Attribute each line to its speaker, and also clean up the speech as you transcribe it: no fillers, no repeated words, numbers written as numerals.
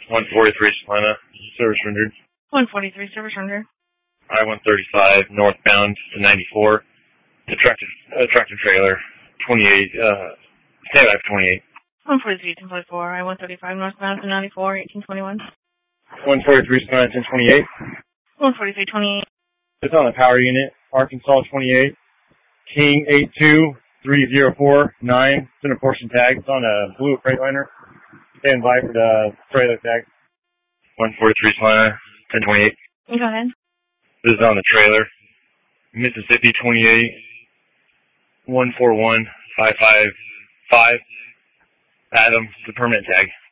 Speaker 1: 143 Salina, service rendered.
Speaker 2: 143, service rendered.
Speaker 1: I-135, northbound to 94. The tractor trailer, 28, standby for 28.
Speaker 2: 143, 1044, I-135, northbound to 94, 1821.
Speaker 1: 143 Salina, 1028.
Speaker 2: 143, 28.
Speaker 1: It's on the power unit, Arkansas 28. King 82304-9. It's in a portion tag. It's on a blue Freightliner. Stand by for the trailer tag. 143 Salina, 1028.
Speaker 2: Go ahead.
Speaker 1: This is on the trailer. Mississippi 28, 141555. Adam, the permanent tag.